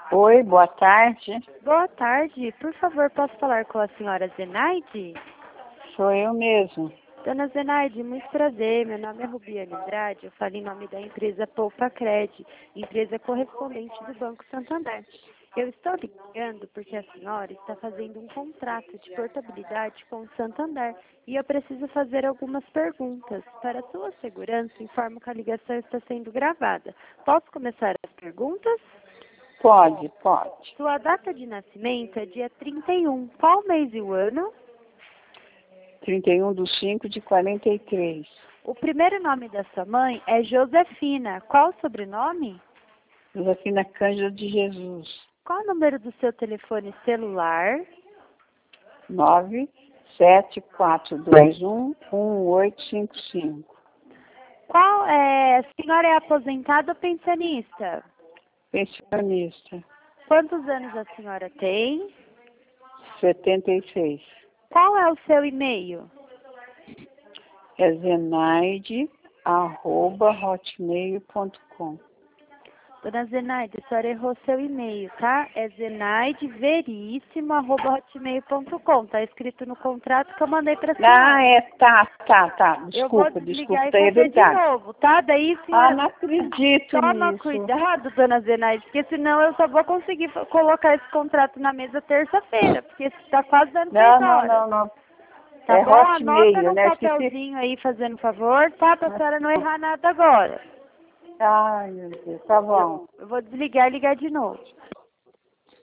Oi, boa tarde. Boa tarde. Por favor, posso falar com a senhora Zenaide? Sou eu mesmo. Dona Zenaide, muito prazer. Meu nome é Rubiane Andrade. Eu falo em nome da empresa Poupacred, empresa correspondente do Banco Santander. Eu estou ligando porque a senhora está fazendo um contrato de portabilidade com o Santander e eu preciso fazer algumas perguntas. Para sua segurança, informo que a ligação está sendo gravada. Posso começar as perguntas? Pode. Sua data de nascimento é dia 31. Qual mês e o ano? 31/5/43. O primeiro nome da sua mãe é Josefina. Qual o sobrenome? Josefina Cândida de Jesus. Qual o número do seu telefone celular? 974211855. A senhora é aposentada ou pensionista? Pensionista. Quantos anos a senhora tem? 76. Qual é o seu e-mail? É zenaide@hotmail.com. Dona Zenaide, a senhora errou seu e-mail, tá? É zenaideveríssimo@hotmail.com. Tá escrito no contrato que eu mandei pra senhora. Tá. Eu vou Desculpa, desligar e é fazer de verdade. novo, tá? Daí, senhora, Não acredito toma nisso. cuidado, dona Zenaide, porque senão eu só vou conseguir colocar esse contrato na mesa terça-feira, porque está quase dando 6 horas. Não. Tá É bom? Anota Hotmail, num né? Esqueci. papelzinho aí, fazendo favor, tá? Pra senhora não errar nada agora. Ai, meu Deus. Tá bom. Eu vou desligar e ligar de novo.